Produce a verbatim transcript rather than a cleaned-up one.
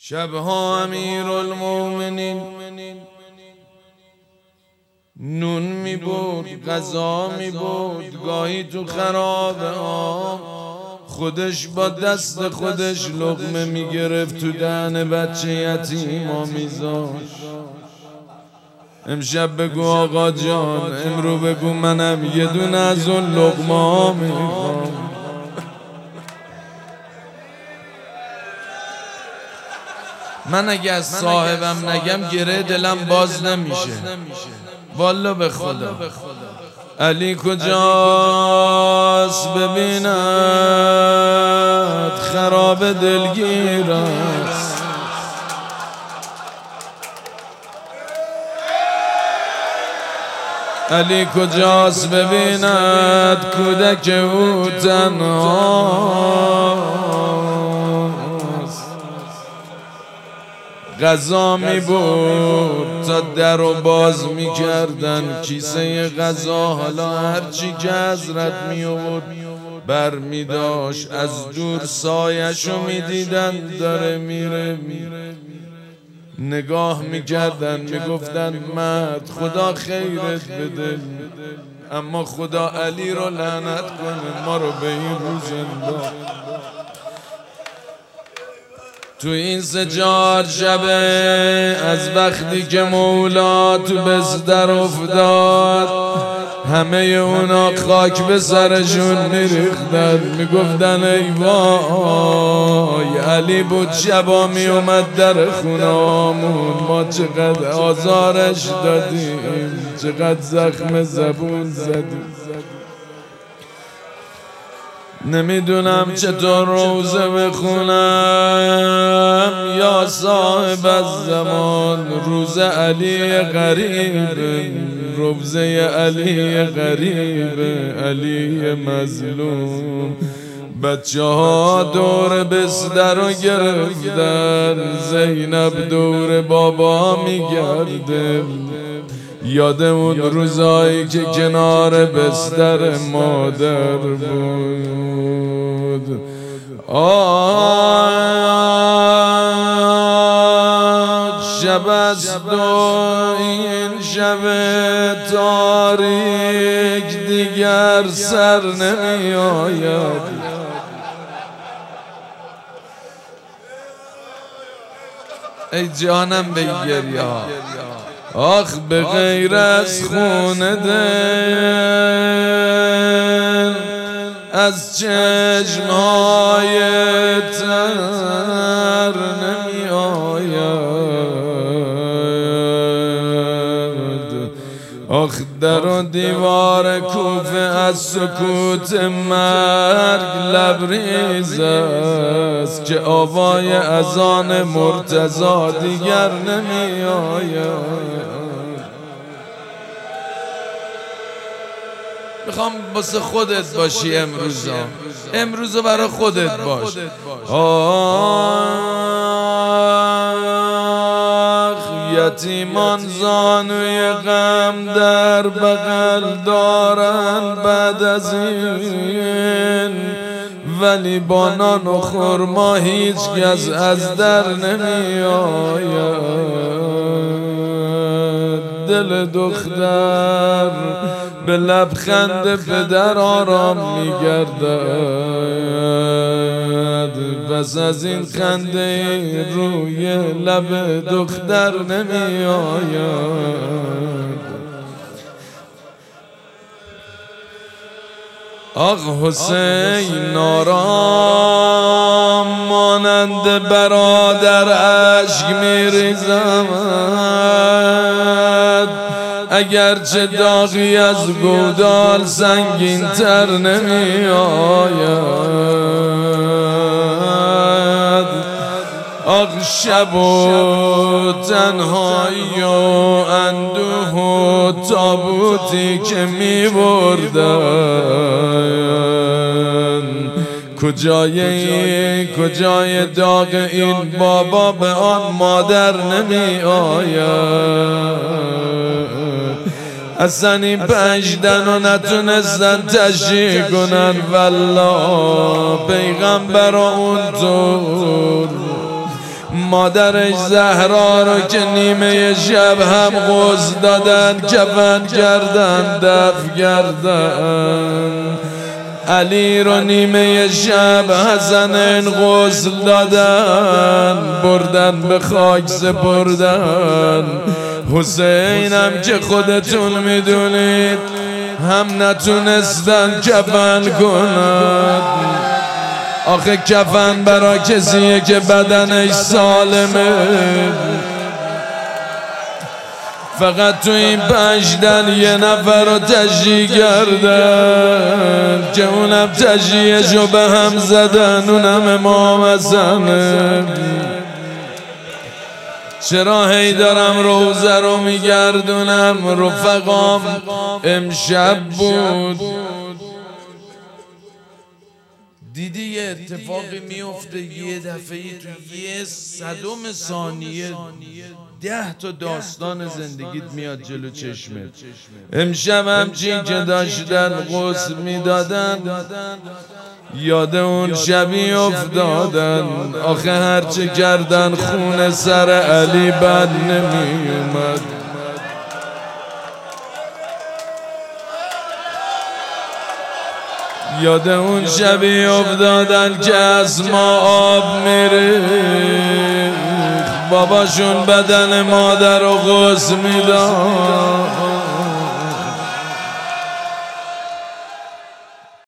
شبها امیرالمومنین نون می بود، غذا می بود، گاهی تو خرابه ها خودش با دست خودش لقمه می گرفت تو دهن بچه یتیما می زاشت. امشب بگو آقا جان، امرو بگو منم یه دونه از اون لقمه ها می خوام. من اگه از صاحبم نگم گره دلم باز نمیشه والا به خدا. علی کجاست ببیند خراب دلگیر است. علی کجاست ببیند کودک او تنهاست. غذا می بود تا در و باز می کردن کیسه غذا، حالا هرچی که حضرت می آورد بر می داشت. از دور سایشو می دیدن داره میره میره نگاه می کردن می گفتن مرد خدا خیرت بده، اما خدا علی رو لعنت کنه ما رو به این روز انداخت. تو این سجار شبه از وقتی که مولا تو بستر افتاد همه اونا خاک به سرشون میریختن، میگفتن ای وای علی بود شبا میومد در خونامون ما چقدر آزارش دادیم، چقدر زخم زبون زدیم. نمیدونم چطور روزه بخونم یا صاحب الزمان. روزه علی غریب، روزه علی غریب، علی مظلوم. بچه ها دور بستر رو گرفتن، زینب دور بابا میگرده. یادمون روزایی که کنار بستر مادر بود. آه شب است و این شب تاریک دیگر سر نمی آید. ای جانم بگیر یا آخ به غیر از خون دل از چشمهای تر نمی آید. آخ در و دیوار کوفه از سکوت مرگ لبریز است که آوای اذان مرتضی دیگر نمی آید. میخوام واسه خودت باشی امروزا، امروزا برای خودت باش. آخ یتیمان زانوی غم در بغل دارن بعد از این، ولی با نان و خرما هیچ کس از در نمی آید. دل دختر به لبخند پدر آرام میگردد، بس از این خنده روی لب دختر نمی آید. آق حسین آرام مانند برادر اشک میریزد، اگرچه داغی از گودال سنگین تر نمی آید. آخ شب و تنهایی و اندوه و تابوتی که می بردن، کجای کجای داغ این بابا به آن مادر نمی آید. اصلا این پنجدن رو نتونستن تشریح کنن والله پیغمبر اونطور مادرش زهرا رو که نیمه شب هم غسل دادن، کفن کردن، دفن کردن. علی رو نیمه شب حسن غسل دادن، بردن به خاک سپردن. حسینم که خودتون میدونید هم نتونستن کفن کنن. آخه کفن برا کسیه که بدنش سالمه. فقط تو این پنجدن یه نفر رو تشییع کردن که اونم تشییعشو به هم زدن، اونم امام حسنه. چرا هی دارم روزه رو میگردونم؟ رفقام امشب بود دیدی یه اتفاقی میفته یه دفعه تو یه صدم ثانیه ده تا داستان زندگیت میاد جلو چشمت. امشب همچین که داشتن غسل میدادن یاد اون شبی افتادن. آخه هرچه کردن خون سر علی بد نمی اومد. یاد اون شبی افتادن که از ما آب میره، باباشون بدن مادر رو غسل میداد.